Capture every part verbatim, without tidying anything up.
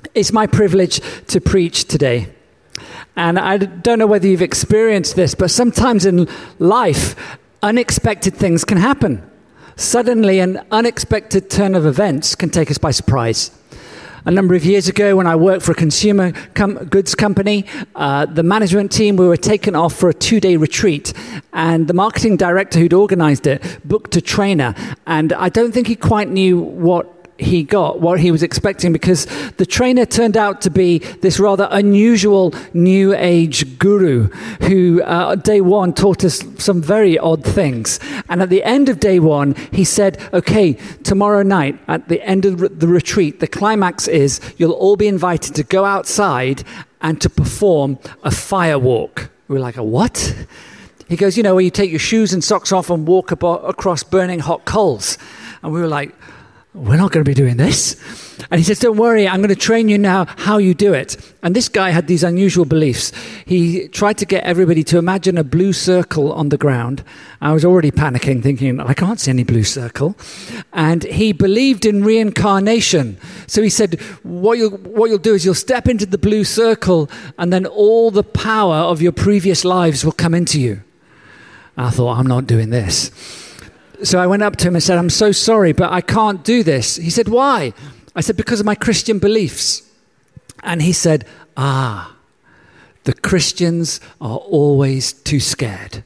It's my privilege to preach today. And I don't know whether you've experienced this, but sometimes in life, unexpected things can happen. Suddenly, an unexpected turn of events can take us by surprise. A number of years ago, when I worked for a consumer com- goods company, uh, the management team, we were taken off for a two-day retreat. And the marketing director who'd organized it booked a trainer. And I don't think he quite knew what he got, what he was expecting, because the trainer turned out to be this rather unusual new age guru who uh, day one taught us some very odd things. And at the end of day one, he said, okay, tomorrow night at the end of the retreat, the climax is you'll all be invited to go outside and to perform a fire walk. We were like, a what? He goes, you know, where you take your shoes and socks off and walk abo- across burning hot coals. And we were like, we're not going to be doing this. And he says, don't worry, I'm going to train you now how you do it. And this guy had these unusual beliefs. He tried to get everybody to imagine a blue circle on the ground. I was already panicking, thinking, I can't see any blue circle. And he believed in reincarnation. So he said, what you'll, what you'll do is you'll step into the blue circle, and then all the power of your previous lives will come into you. I thought, I'm not doing this. So I went up to him and said, I'm so sorry, but I can't do this. He said, why? I said, because of my Christian beliefs. And he said, ah, the Christians are always too scared.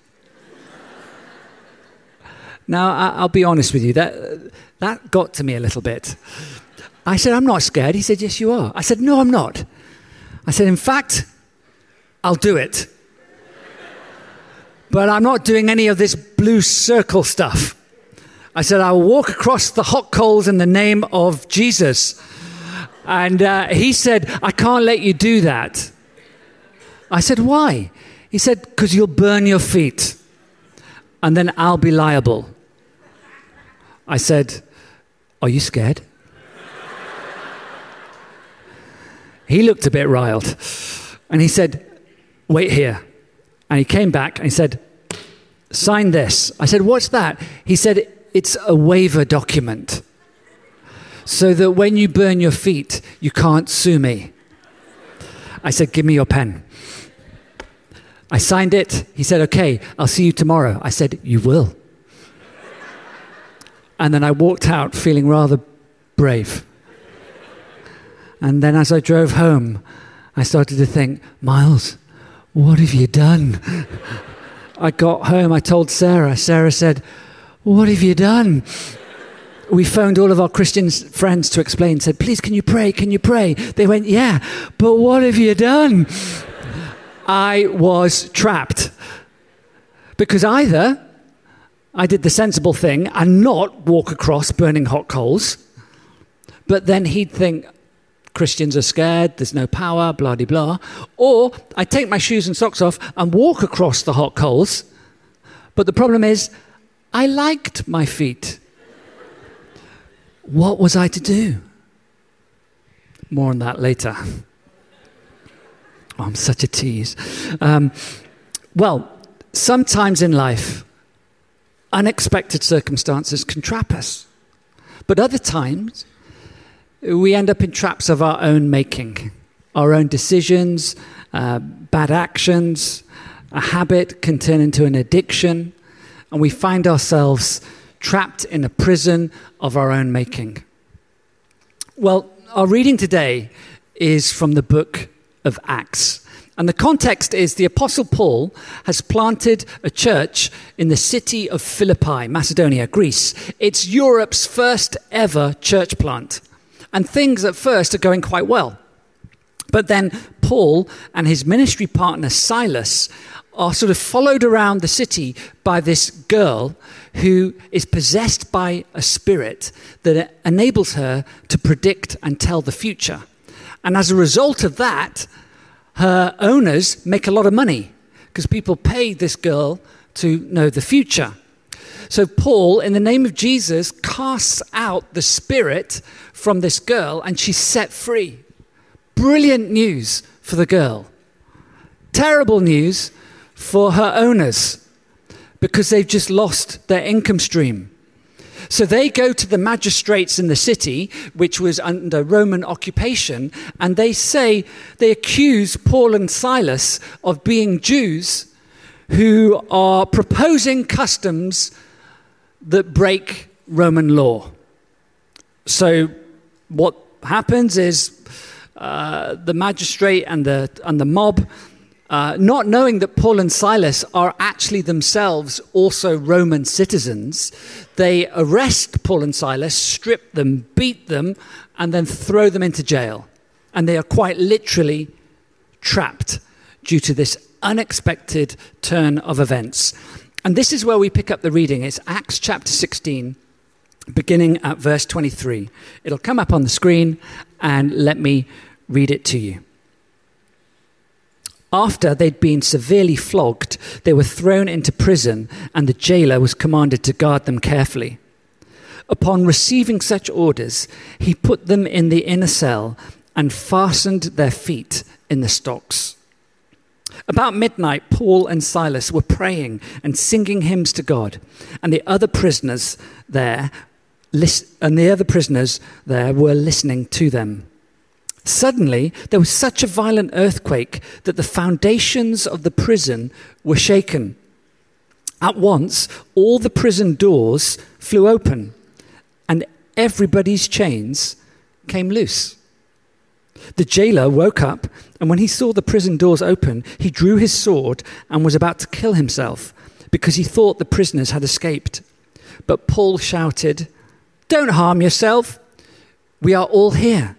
Now, I'll be honest with you, that, that got to me a little bit. I said, I'm not scared. He said, yes, you are. I said, no, I'm not. I said, in fact, I'll do it. But I'm not doing any of this blue circle stuff. I said, I'll walk across the hot coals in the name of Jesus. And uh, he said, I can't let you do that. I said, why? He said, because you'll burn your feet. And then I'll be liable. I said, are you scared? He looked a bit riled. And he said, wait here. And he came back and he said, sign this. I said, what's that? He said, it's a waiver document. So that when you burn your feet, you can't sue me. I said, give me your pen. I signed it. He said, okay, I'll see you tomorrow. I said, you will. And then I walked out feeling rather brave. And then as I drove home, I started to think, Miles, what have you done? I got home, I told Sarah. Sarah said, what have you done? We phoned all of our Christian friends to explain, said, please, can you pray? Can you pray? They went, yeah, but what have you done? I was trapped. Because either I did the sensible thing and not walk across burning hot coals, but then he'd think, Christians are scared, there's no power, blah, blah, blah. Or I take my shoes and socks off and walk across the hot coals. But the problem is, I liked my feet. What was I to do? More on that later. Oh, I'm such a tease. Um, well, sometimes in life, unexpected circumstances can trap us. But other times, we end up in traps of our own making, our own decisions, uh, bad actions. A habit can turn into an addiction, and we find ourselves trapped in a prison of our own making. Well, our reading today is from the book of Acts. And the context is the Apostle Paul has planted a church in the city of Philippi, Macedonia, Greece. It's Europe's first ever church plant. And things at first are going quite well. But then Paul and his ministry partner Silas are sort of followed around the city by this girl who is possessed by a spirit that enables her to predict and tell the future. And as a result of that, her owners make a lot of money because people pay this girl to know the future. So Paul, in the name of Jesus, casts out the spirit from this girl and she's set free. Brilliant news for the girl. Terrible news for her owners because they've just lost their income stream. So they go to the magistrates in the city, which was under Roman occupation, and they say, they accuse Paul and Silas of being Jews who are proposing customs that break Roman law. So what happens is uh, the magistrate and the and the mob, uh, not knowing that Paul and Silas are actually themselves also Roman citizens, they arrest Paul and Silas, strip them, beat them, and then throw them into jail. And they are quite literally trapped due to this unexpected turn of events. And this is where we pick up the reading. It's Acts chapter sixteen, beginning at verse twenty-three. It'll come up on the screen, and let me read it to you. After they'd been severely flogged, they were thrown into prison, and the jailer was commanded to guard them carefully. Upon receiving such orders, he put them in the inner cell and fastened their feet in the stocks. About midnight, Paul and Silas were praying and singing hymns to God, and the other prisoners there, and the other prisoners there were listening to them. Suddenly, there was such a violent earthquake that the foundations of the prison were shaken. At once, all the prison doors flew open, and everybody's chains came loose. The jailer woke up, and when he saw the prison doors open, he drew his sword and was about to kill himself because he thought the prisoners had escaped. But Paul shouted, "Don't harm yourself. We are all here."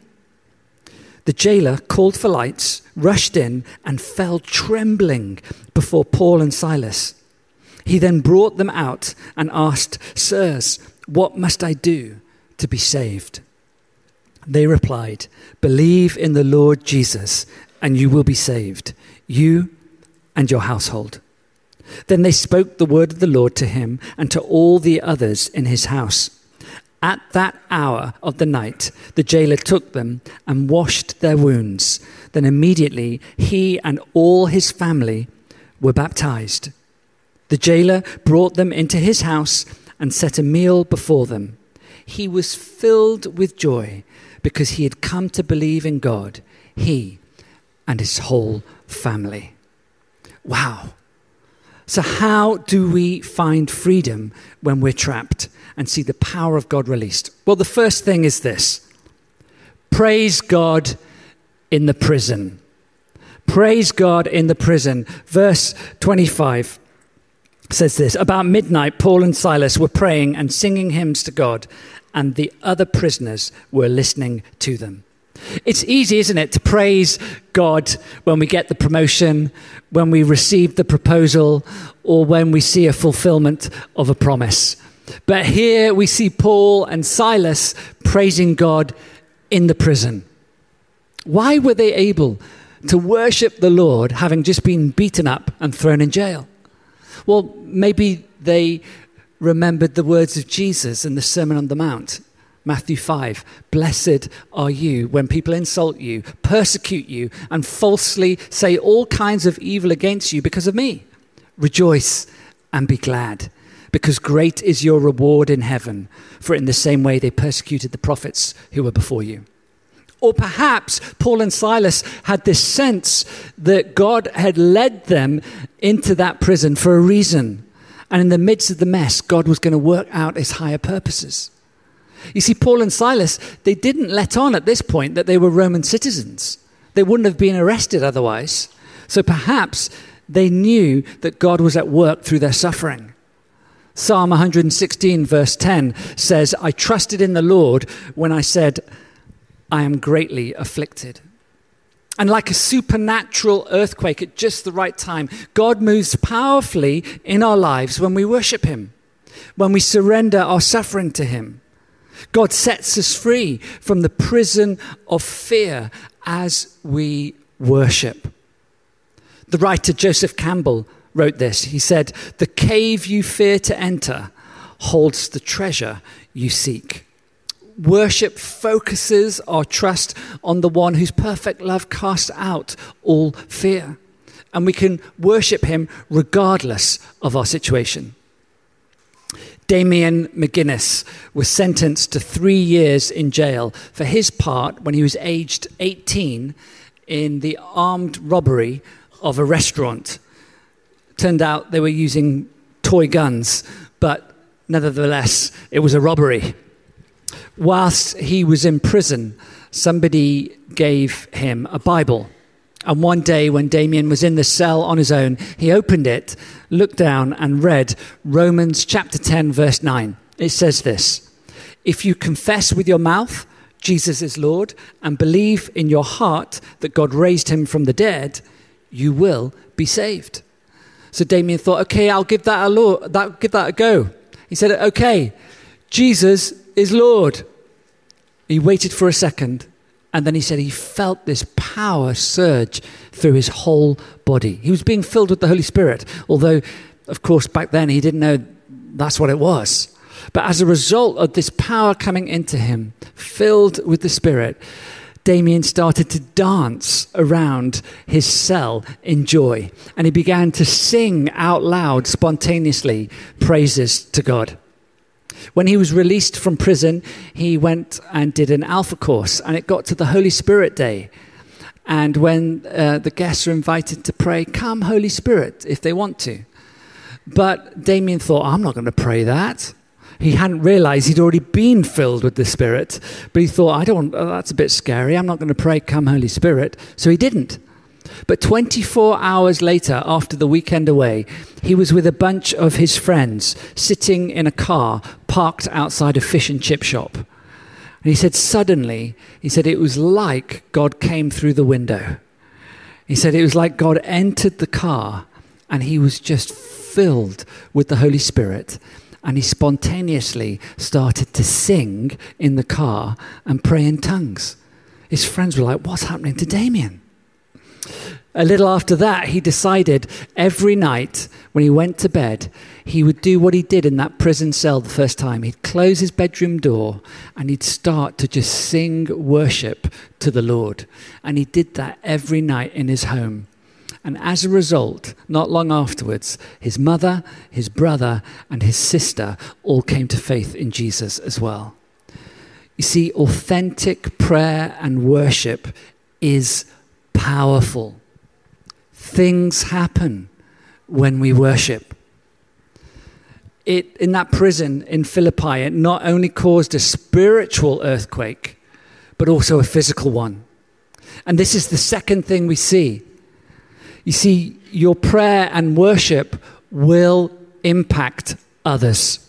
The jailer called for lights, rushed in, and fell trembling before Paul and Silas. He then brought them out and asked, "Sirs, what must I do to be saved?" They replied, "Believe in the Lord Jesus, and you will be saved, you and your household." Then they spoke the word of the Lord to him and to all the others in his house. At that hour of the night, the jailer took them and washed their wounds. Then immediately he and all his family were baptized. The jailer brought them into his house and set a meal before them. He was filled with joy because he had come to believe in God, he and his whole family. Wow. So how do we find freedom when we're trapped and see the power of God released? Well, the first thing is this. Praise God in the prison. Praise God in the prison. Verse twenty-five says this: about midnight, Paul and Silas were praying and singing hymns to God, and the other prisoners were listening to them. It's easy, isn't it, to praise God when we get the promotion, when we receive the proposal, or when we see a fulfillment of a promise. But here we see Paul and Silas praising God in the prison. Why were they able to worship the Lord having just been beaten up and thrown in jail? Well, maybe they remembered the words of Jesus in the Sermon on the Mount. Matthew five, "Blessed are you when people insult you, persecute you, and falsely say all kinds of evil against you because of me. Rejoice and be glad, because great is your reward in heaven, for in the same way they persecuted the prophets who were before you." Or perhaps Paul and Silas had this sense that God had led them into that prison for a reason. And in the midst of the mess, God was going to work out his higher purposes. You see, Paul and Silas, they didn't let on at this point that they were Roman citizens. They wouldn't have been arrested otherwise. So perhaps they knew that God was at work through their suffering. Psalm one sixteen verse ten says, "I trusted in the Lord when I said, I am greatly afflicted." And like a supernatural earthquake at just the right time, God moves powerfully in our lives when we worship him, when we surrender our suffering to him. God sets us free from the prison of fear as we worship. The writer Joseph Campbell wrote this. He said, "The cave you fear to enter holds the treasure you seek." Worship focuses our trust on the one whose perfect love casts out all fear. And we can worship him regardless of our situation. Damien McGuinness was sentenced to three years in jail for his part when he was aged eighteen in the armed robbery of a restaurant. Turned out they were using toy guns, but nevertheless, it was a robbery. Whilst he was in prison, somebody gave him a Bible. And one day when Damien was in the cell on his own, he opened it, looked down and read Romans chapter ten, verse nine. It says this: if you confess with your mouth Jesus is Lord and believe in your heart that God raised him from the dead, you will be saved. So Damien thought, okay, I'll give that a lo- that, give that a go. He said, okay, Jesus is Lord. He waited for a second. And then he said he felt this power surge through his whole body. He was being filled with the Holy Spirit, although, of course, back then he didn't know that's what it was. But as a result of this power coming into him, filled with the Spirit, Damien started to dance around his cell in joy. And he began to sing out loud, spontaneously, praises to God. When he was released from prison, he went and did an Alpha course, and it got to the Holy Spirit Day. And when uh, the guests were invited to pray, come Holy Spirit, if they want to. But Damien thought, I'm not going to pray that. He hadn't realized he'd already been filled with the Spirit, but he thought, I don't, oh, that's a bit scary. I'm not going to pray, come Holy Spirit. So he didn't. But twenty-four hours later, after the weekend away, he was with a bunch of his friends sitting in a car parked outside a fish and chip shop. And he said, suddenly, he said, it was like God came through the window. He said, it was like God entered the car and he was just filled with the Holy Spirit. And he spontaneously started to sing in the car and pray in tongues. His friends were like, what's happening to Damien? A little after that, he decided every night when he went to bed, he would do what he did in that prison cell the first time. He'd close his bedroom door and he'd start to just sing worship to the Lord. And he did that every night in his home. And as a result, not long afterwards, his mother, his brother, and his sister all came to faith in Jesus as well. You see, authentic prayer and worship is powerful. Things happen when we worship. It, in that prison in Philippi, it not only caused a spiritual earthquake, but also a physical one. And this is the second thing we see. You see, your prayer and worship will impact others.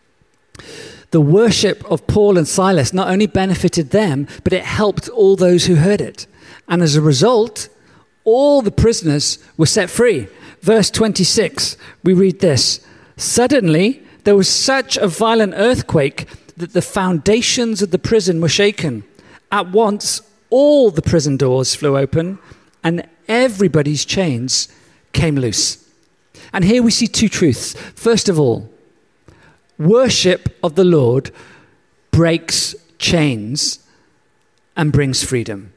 The worship of Paul and Silas not only benefited them, but it helped all those who heard it. And as a result, all the prisoners were set free. Verse twenty-six, we read this. Suddenly, there was such a violent earthquake that the foundations of the prison were shaken. At once, all the prison doors flew open and everybody's chains came loose. And here we see two truths. First of all, worship of the Lord breaks chains and brings freedom.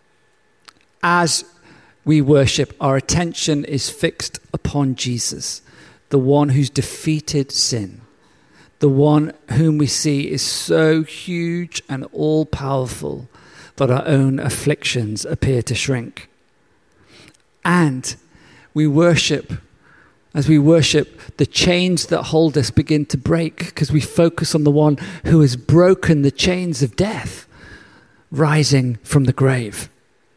As we worship, our attention is fixed upon Jesus, the one who's defeated sin, the one whom we see is so huge and all-powerful that our own afflictions appear to shrink. And we worship, as we worship, the chains that hold us begin to break because we focus on the one who has broken the chains of death, rising from the grave.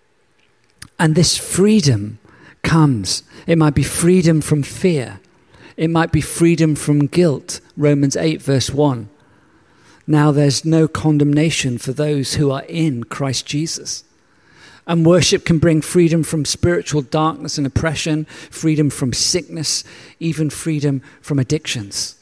And this freedom comes. It might be freedom from fear. It might be freedom from guilt. Romans eight, verse one. Now there's no condemnation for those who are in Christ Jesus. And worship can bring freedom from spiritual darkness and oppression, freedom from sickness, even freedom from addictions.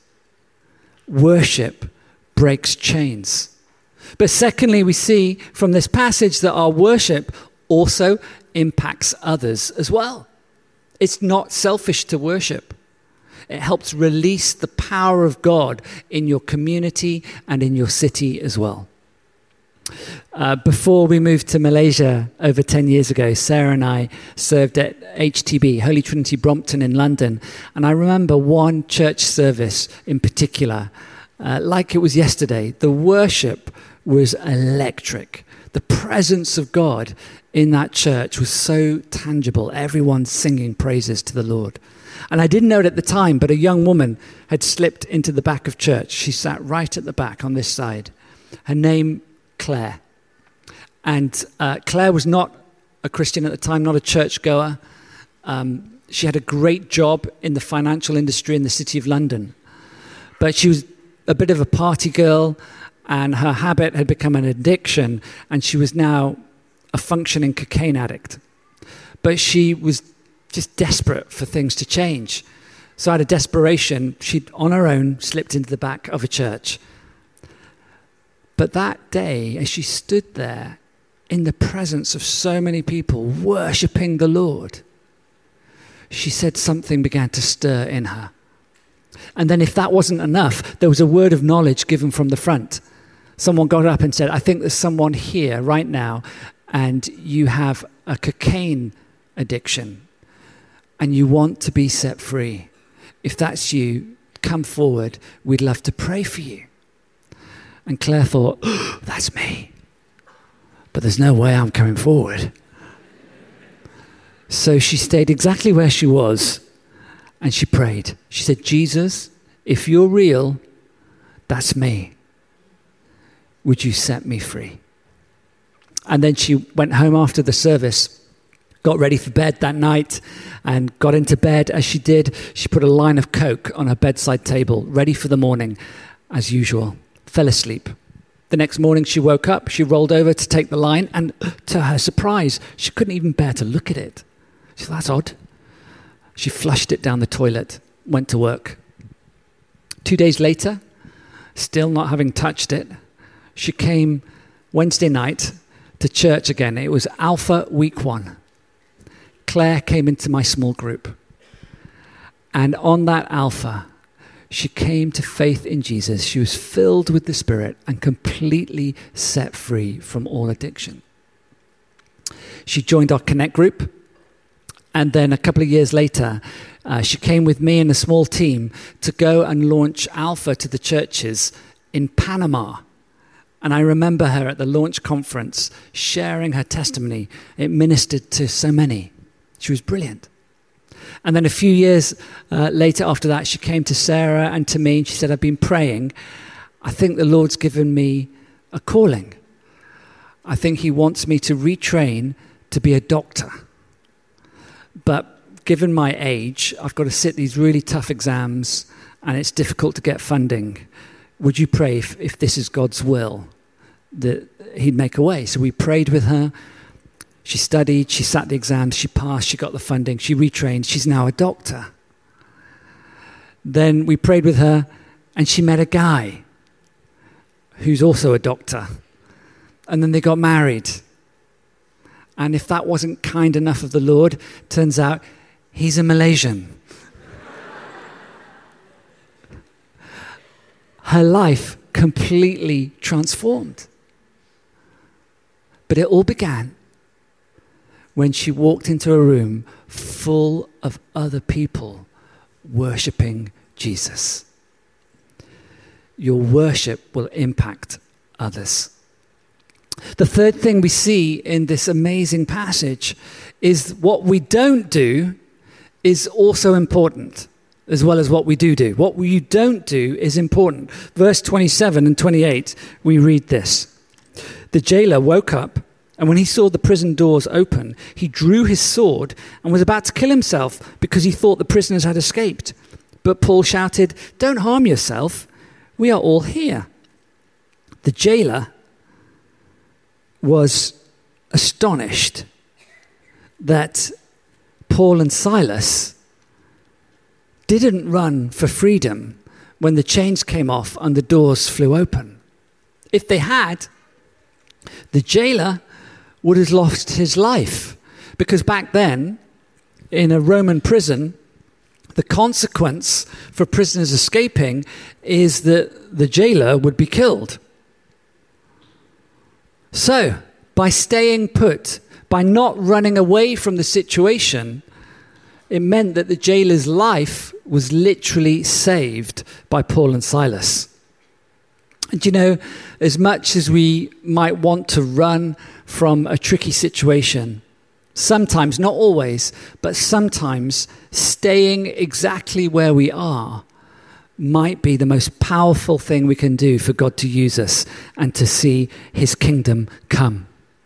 Worship breaks chains. But secondly, we see from this passage that our worship also impacts others as well. It's not selfish to worship. It helps release the power of God in your community and in your city as well. Uh, before we moved to Malaysia over ten years ago, Sarah and I served at H T B, Holy Trinity Brompton in London. And I remember one church service in particular, uh, like it was yesterday. The worship was electric. The presence of God in that church was so tangible. Everyone singing praises to the Lord. And I didn't know it at the time, but a young woman had slipped into the back of church. She sat right at the back on this side. Her name, Claire. And uh, Claire was not a Christian at the time, not a churchgoer. Um, she had a great job in the financial industry in the City of London. But she was a bit of a party girl, and her habit had become an addiction, and she was now a functioning cocaine addict. But she was just desperate for things to change. So out of desperation, she on her own slipped into the back of a church. But that day, as she stood there in the presence of so many people worshipping the Lord, she said something began to stir in her. And then if that wasn't enough, there was a word of knowledge given from the front. Someone got up and said, I think there's someone here right now, and you have a cocaine addiction, and you want to be set free. If that's you, come forward. We'd love to pray for you. And Claire thought, oh, that's me. But there's no way I'm coming forward. So she stayed exactly where she was, and she prayed. She said, Jesus, if you're real, that's me. Would you set me free? And then she went home after the service, got ready for bed that night, and got into bed. As she did, she put a line of Coke on her bedside table, ready for the morning, as usual. Fell asleep. The next morning she woke up, she rolled over to take the line, and to her surprise, she couldn't even bear to look at it. She thought, that's odd. She flushed it down the toilet, went to work. Two days later, still not having touched it, she came Wednesday night to church again. It was Alpha Week One. Claire came into my small group. And on that Alpha, she came to faith in Jesus. She was filled with the Spirit and completely set free from all addiction. She joined our Connect group. And then a couple of years later, uh, she came with me and a small team to go and launch Alpha to the churches in Panama. And I remember her at the launch conference sharing her testimony. It ministered to so many. She was brilliant. And then a few years uh, later after that, she came to Sarah and to me, and she said, I've been praying. I think the Lord's given me a calling. I think he wants me to retrain to be a doctor. But given my age, I've got to sit these really tough exams, and it's difficult to get funding. Would you pray if, if this is God's will, that he'd make a way? So we prayed with her. She studied, she sat the exams, she passed, she got the funding, she retrained. She's now a doctor. Then we prayed with her, and she met a guy who's also a doctor. And then they got married. And if that wasn't kind enough of the Lord, turns out he's a Malaysian. Her life completely transformed. But it all began when she walked into a room full of other people worshiping Jesus. Your worship will impact others. The third thing we see in this amazing passage is what we don't do is also important, as well as what we do do. What you don't do is important. Verse twenty-seven and twenty-eight, we read this. The jailer woke up, and when he saw the prison doors open, he drew his sword and was about to kill himself because he thought the prisoners had escaped. But Paul shouted, "Don't harm yourself. We are all here." The jailer was astonished that Paul and Silas didn't run for freedom when the chains came off and the doors flew open. If they had, the jailer would have lost his life, because back then, in a Roman prison, the consequence for prisoners escaping is that the jailer would be killed. So, by staying put, by not running away from the situation, it meant that the jailer's life was literally saved by Paul and Silas. And you know, as much as we might want to run from a tricky situation, sometimes, not always, but sometimes staying exactly where we are might be the most powerful thing we can do for God to use us and to see his kingdom come.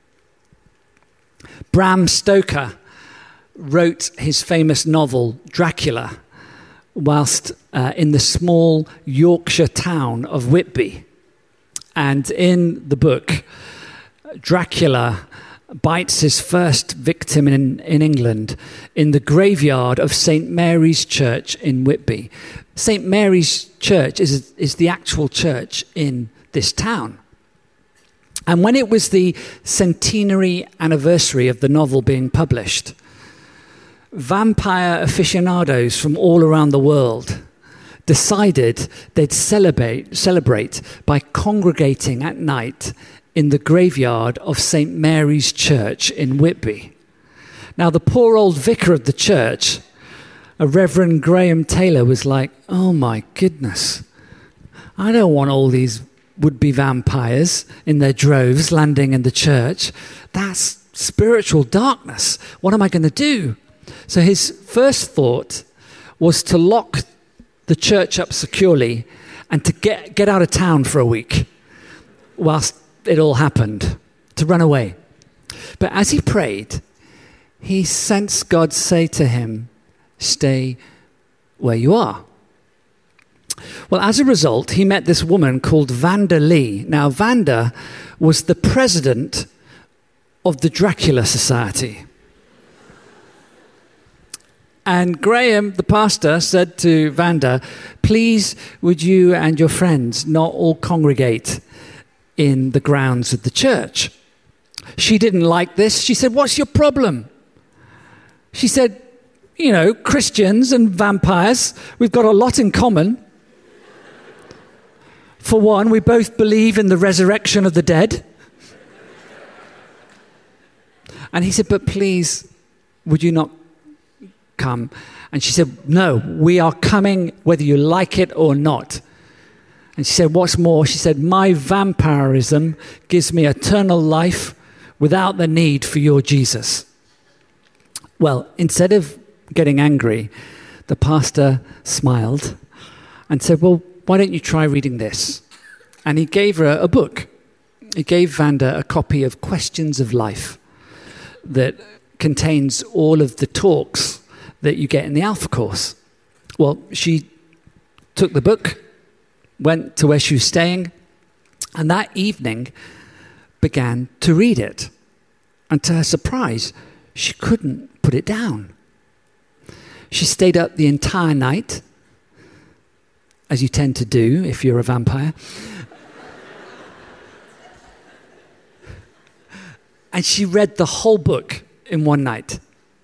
Bram Stoker wrote his famous novel, Dracula, whilst uh, in the small Yorkshire town of Whitby. And in the book, Dracula bites his first victim in, in England in the graveyard of Saint Mary's Church in Whitby. Saint Mary's Church is, is the actual church in this town. And when it was the centenary anniversary of the novel being published, vampire aficionados from all around the world decided they'd celebrate, celebrate by congregating at night in the graveyard of Saint Mary's Church in Whitby. Now, the poor old vicar of the church, a Reverend Graham Taylor, was like, oh my goodness, I don't want all these would-be vampires in their droves landing in the church. That's spiritual darkness. What am I going to do? So his first thought was to lock the church up securely and to get, get out of town for a week whilst it all happened, to run away. But as he prayed, he sensed God say to him, stay where you are. Well, as a result, he met this woman called Vanda Lee. Now, Vanda was the president of the Dracula Society. And Graham, the pastor, said to Vanda, please, would you and your friends not all congregate in the grounds of the church? She didn't like this. She said, what's your problem? She said, you know, Christians and vampires, we've got a lot in common. For one, we both believe in the resurrection of the dead. And he said, but please, would you not come? And she said, no, we are coming whether you like it or not. And she said, what's more? She said, my vampirism gives me eternal life without the need for your Jesus. Well, instead of getting angry, the pastor smiled and said, well, why don't you try reading this? And he gave her a book. He gave Vanda a copy of Questions of Life that contains all of the talks that you get in the Alpha Course. Well, she took the book, went to where she was staying, and that evening began to read it. And to her surprise, she couldn't put it down. She stayed up the entire night, as you tend to do if you're a vampire. And she read the whole book in one night.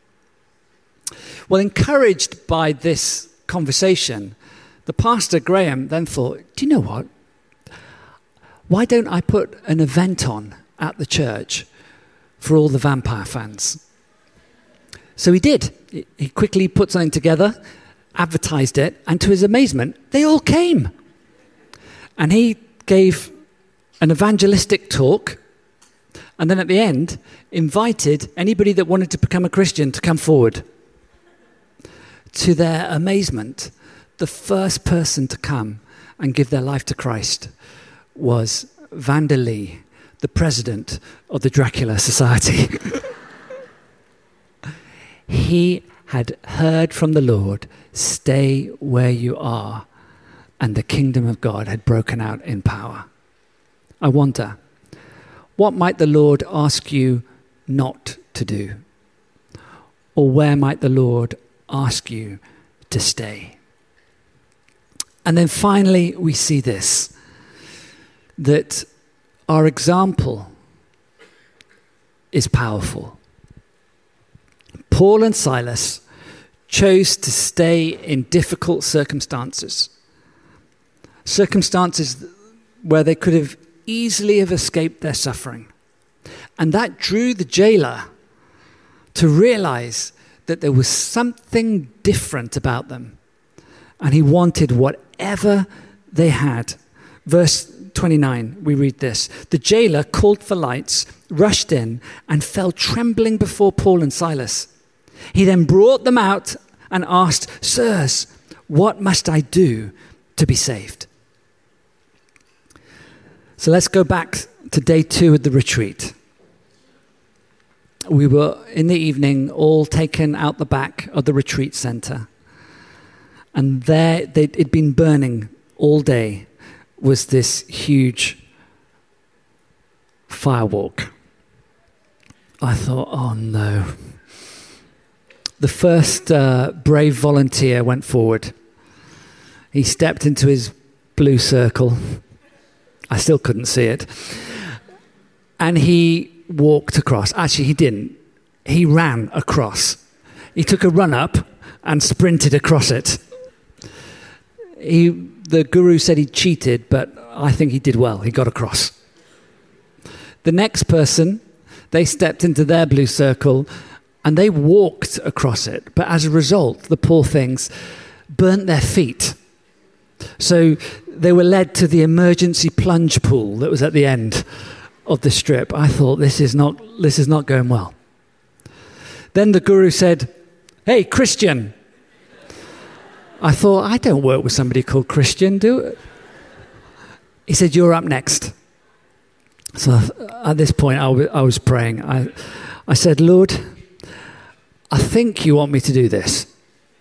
Well, encouraged by this conversation, the pastor, Graham, then thought, do you know what? Why don't I put an event on at the church for all the vampire fans? So he did. He quickly put something together, advertised it, and to his amazement, they all came. And he gave an evangelistic talk, and then at the end, invited anybody that wanted to become a Christian to come forward. To their amazement, the first person to come and give their life to Christ was Vanda Lee, the president of the Dracula Society. He had heard from the Lord, stay where you are, and the kingdom of God had broken out in power. I wonder, what might the Lord ask you not to do? Or where might the Lord ask you to stay? And then finally, we see this, that our example is powerful. Paul and Silas chose to stay in difficult circumstances, circumstances where they could have easily have escaped their suffering. And that drew the jailer to realize that there was something different about them. And he wanted whatever they had. Verse twenty-nine, we read this. The jailer called for lights, rushed in, and fell trembling before Paul and Silas. He then brought them out and asked, "Sirs, what must I do to be saved?" So let's go back to day two of the retreat. We were, in the evening, all taken out the back of the retreat center. And there, it'd been burning all day, was this huge firewalk. I thought, oh no. The first uh, brave volunteer went forward. He stepped into his blue circle. I still couldn't see it. And he walked across. Actually, he didn't. He ran across. He took a run up and sprinted across it. He, the guru said he cheated, but I think he did well. He got across. The next person, they stepped into their blue circle and they walked across it. But as a result, the poor things burnt their feet. So they were led to the emergency plunge pool that was at the end of the strip. I thought, this is not, this is not going well. Then the guru said, "Hey, Christian." I thought, I don't work with somebody called Christian, do it. He said, "You're up next." So at this point, I, w- I was praying. I, I said, "Lord, I think you want me to do this.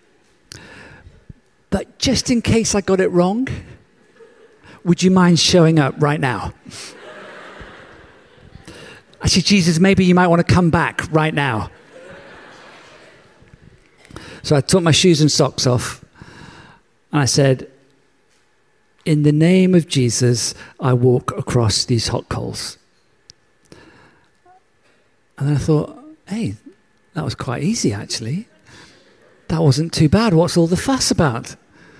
But just in case I got it wrong, would you mind showing up right now?" I said, "Jesus, maybe you might want to come back right now." So I took my shoes and socks off. And I said, "In the name of Jesus, I walk across these hot coals." And then I thought, hey, that was quite easy, actually. That wasn't too bad. What's all the fuss about?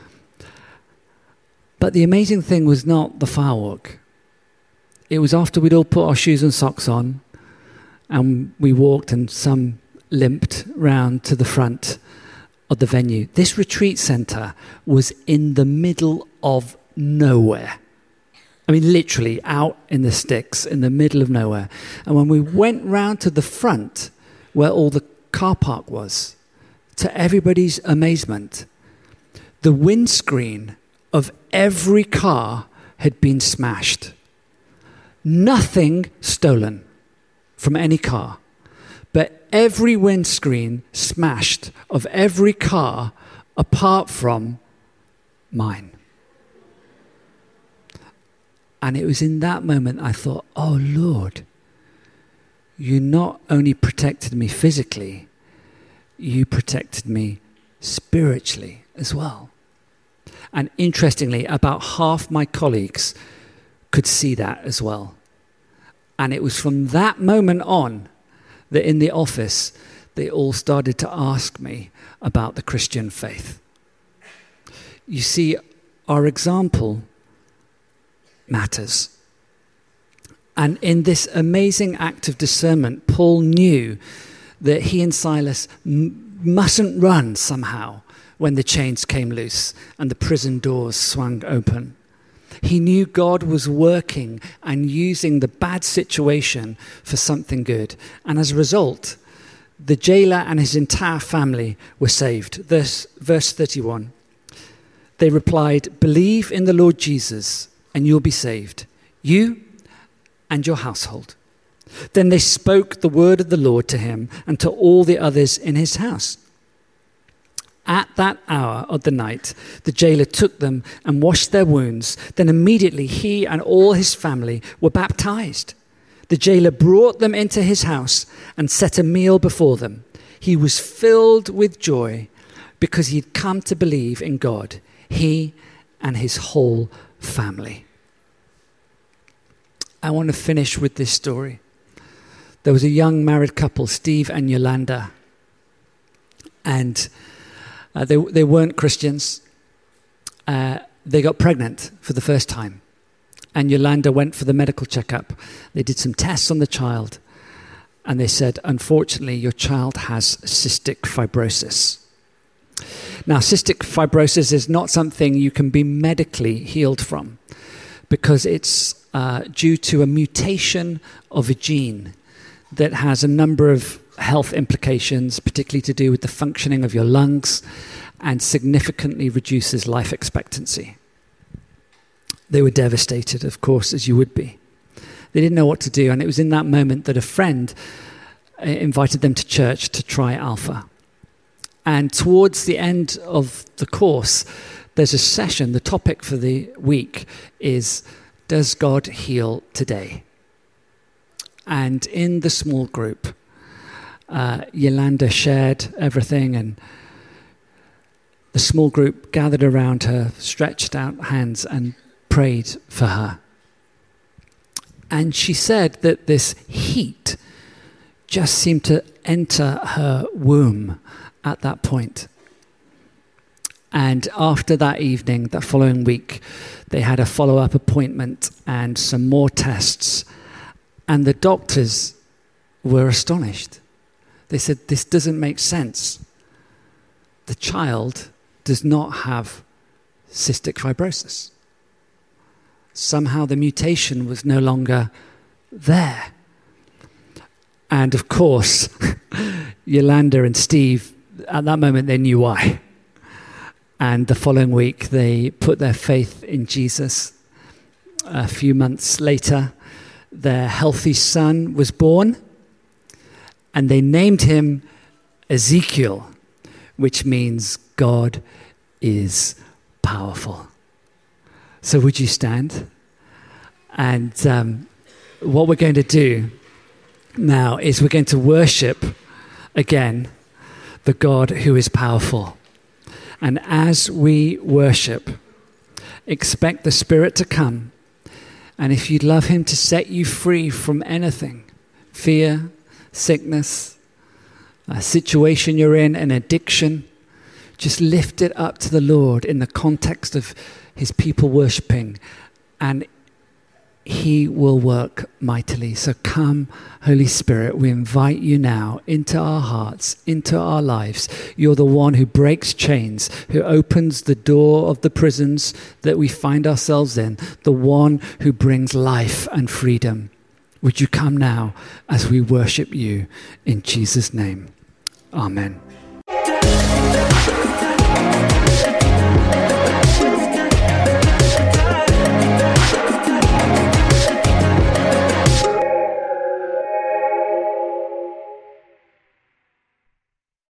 But the amazing thing was not the firewalk. It was after we'd all put our shoes and socks on, and we walked and some limped round to the front of the venue. This retreat center was in the middle of nowhere. I mean, literally out in the sticks, in the middle of nowhere. And when we went round to the front, where all the car park was, to everybody's amazement, the windscreen of every car had been smashed. Nothing stolen from any car. But every windscreen smashed of every car apart from mine. And it was in that moment I thought, oh Lord, you not only protected me physically, you protected me spiritually as well. And interestingly, about half my colleagues could see that as well. And it was from that moment on that in the office, they all started to ask me about the Christian faith. You see, our example matters. And in this amazing act of discernment, Paul knew that he and Silas m- mustn't run somehow when the chains came loose and the prison doors swung open. He knew God was working and using the bad situation for something good. And as a result, the jailer and his entire family were saved. This, verse thirty-one. They replied, "Believe in the Lord Jesus and you'll be saved, you and your household." Then they spoke the word of the Lord to him and to all the others in his house. At that hour of the night, the jailer took them and washed their wounds. Then immediately he and all his family were baptized. The jailer brought them into his house and set a meal before them. He was filled with joy because he'd come to believe in God, he and his whole family. I want to finish with this story. There was a young married couple, Steve and Yolanda, and Uh, they, they weren't Christians. Uh, they got pregnant for the first time. And Yolanda went for the medical checkup. They did some tests on the child. And they said, unfortunately, your child has cystic fibrosis. Now, cystic fibrosis is not something you can be medically healed from because it's uh, due to a mutation of a gene that has a number of health implications, particularly to do with the functioning of your lungs, and significantly reduces life expectancy. They were devastated, of course, as you would be. They didn't know what to do, and it was in that moment that a friend invited them to church to try Alpha. And towards the end of the course, there's a session. The topic for the week is, does God heal today? And in the small group, uh, Yolanda shared everything, and the small group gathered around her, stretched out hands, and prayed for her. And she said that this heat just seemed to enter her womb at that point. And after that evening, that following week, they had a follow-up appointment and some more tests. And the doctors were astonished. They said, this doesn't make sense. The child does not have cystic fibrosis. Somehow the mutation was no longer there. And of course, Yolanda and Steve, at that moment, they knew why. And the following week, they put their faith in Jesus. A few months later, their healthy son was born, and they named him Ezekiel, which means God is powerful. So would you stand? And um, what we're going to do now is we're going to worship again the God who is powerful. And as we worship, expect the Spirit to come. And if you'd love him to set you free from anything, fear, sickness, a situation you're in, an addiction, just lift it up to the Lord in the context of his people worshiping, and he will work mightily. So come, Holy Spirit, we invite you now into our hearts, into our lives. You're the one who breaks chains, who opens the door of the prisons that we find ourselves in, the one who brings life and freedom. Would you come now as we worship you in Jesus' name? Amen.